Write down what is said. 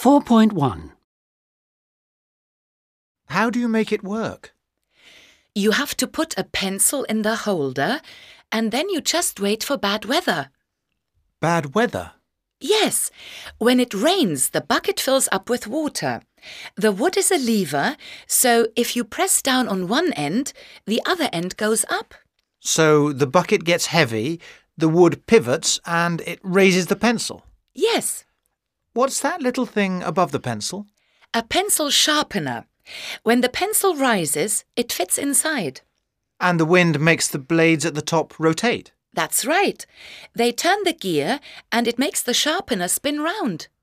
4.1. How do you make it work? You have to put a pencil in the holder and then you just wait for bad weather. Bad weather? Yes, when it rains, the bucket fills up with water. The wood is a lever, so if you press down on one end, the other end goes up. So the bucket gets heavy, the wood pivots and it raises the pencil? Yes. What's that little thing above the pencil? A pencil sharpener. When the pencil rises, it fits inside. And the wind makes the blades at the top rotate? That's right. They turn the gear and it makes the sharpener spin round.